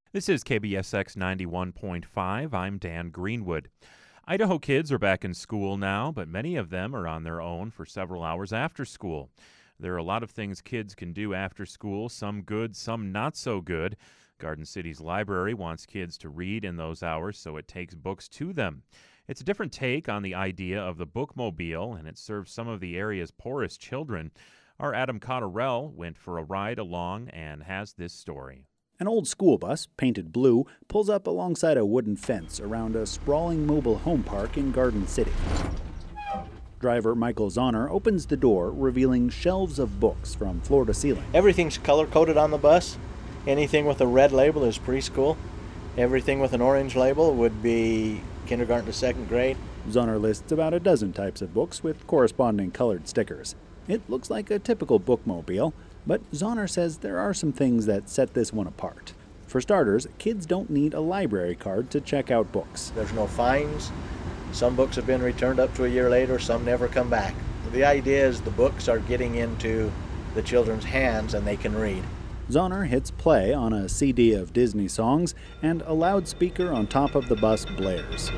This is KBSX 91.5. I'm Dan Greenwood. Idaho kids are back in school now, but many of them are on their own for several hours after school. There are a lot of things kids can do after school, some good, some not so good. Garden City's library wants kids to read in those hours, so it takes books to them. It's a different take on the idea of the bookmobile, and it serves some of the area's poorest children. Our Adam Cotterell went for a ride along and has this story. An old school bus, painted blue, pulls up alongside a wooden fence around a sprawling mobile home park in Garden City. Driver Michael Zahner opens the door, revealing shelves of books from floor to ceiling. Everything's color-coded on the bus. Anything with a red label is preschool. Everything with an orange label would be kindergarten to second grade. Zahner lists about a dozen types of books with corresponding colored stickers. It looks like a typical bookmobile, but Zahner says there are some things that set this one apart. For starters, kids don't need a library card to check out books. There's no fines. Some books have been returned up to a year later, some never come back. The idea is the books are getting into the children's hands and they can read. Zahner hits play on a CD of Disney songs, and a loudspeaker on top of the bus blares.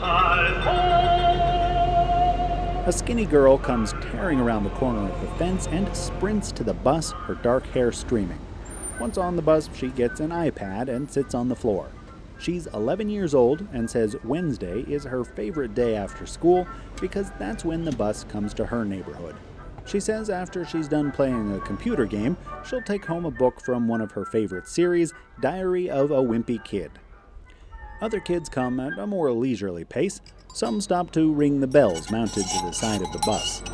A skinny girl comes tearing around the corner of the fence and sprints to the bus, her dark hair streaming. Once on the bus, she gets an iPad and sits on the floor. She's 11 years old and says Wednesday is her favorite day after school because that's when the bus comes to her neighborhood. She says after she's done playing a computer game, she'll take home a book from one of her favorite series, Diary of a Wimpy Kid. Other kids come at a more leisurely pace. Some stop to ring the bells mounted to the side of the bus.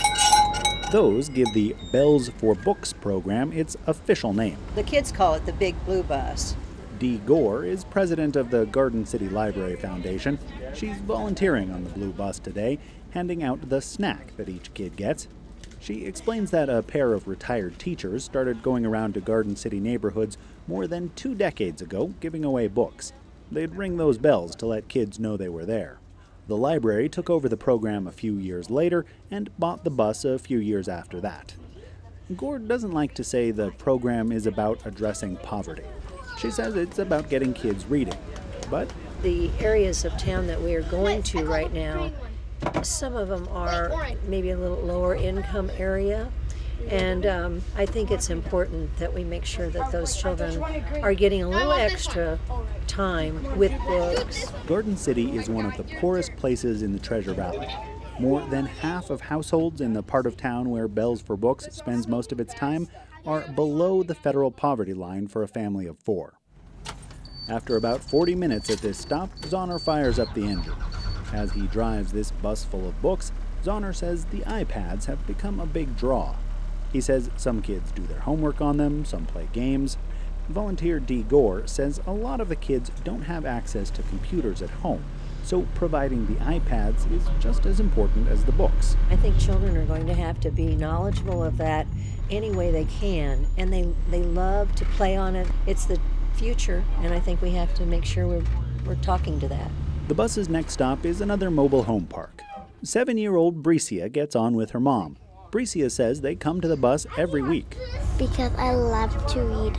Those give the Bells for Books program its official name. The kids call it the Big Blue Bus. Dee Gore is president of the Garden City Library Foundation. She's volunteering on the blue bus today, handing out the snack that each kid gets. She explains that a pair of retired teachers started going around to Garden City neighborhoods more than 2 decades ago, giving away books. They'd ring those bells to let kids know they were there. The library took over the program a few years later and bought the bus a few years after that. Gore doesn't like to say the program is about addressing poverty. She says it's about getting kids reading. But the areas of town that we are going to right now, some of them are maybe a little lower income area. And I think it's important that we make sure that those children are getting a little extra time with books. Garden City is one of the poorest places in the Treasure Valley. More than half of households in the part of town where Bells for Books spends most of its time are below the federal poverty line for a family of 4. After about 40 minutes at this stop, Zahner fires up the engine. As he drives this bus full of books, Zahner says the iPads have become a big draw. He says some kids do their homework on them, some play games. Volunteer Dee Gore says a lot of the kids don't have access to computers at home, so providing the iPads is just as important as the books. I think children are going to have to be knowledgeable of that any way they can, and they love to play on it. It's the future, and I think we have to make sure we're talking to that. The bus's next stop is another mobile home park. 7-year-old Bricia gets on with her mom. Bricia says they come to the bus every week. Because I love to read.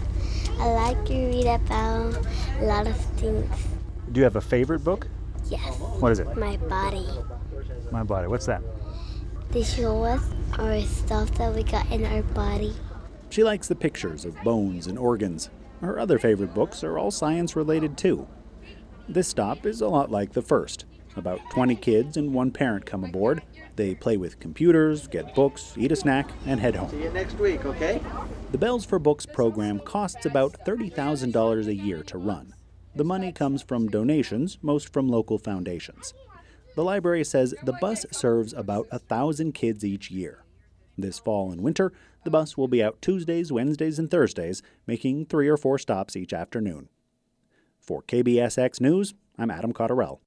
I like to read about a lot of things. Do you have a favorite book? Yes. What is it? My Body. My Body. What's that? They show us our stuff that we got in our body. She likes the pictures of bones and organs. Her other favorite books are all science-related too. This stop is a lot like the first. About 20 kids and one parent come aboard. They play with computers, get books, eat a snack, and head home. See you next week, okay? The Bells for Books program costs about $30,000 a year to run. The money comes from donations, most from local foundations. The library says the bus serves about 1,000 kids each year. This fall and winter, the bus will be out Tuesdays, Wednesdays, and Thursdays, making 3 or 4 stops each afternoon. For KBSX News, I'm Adam Cotterell.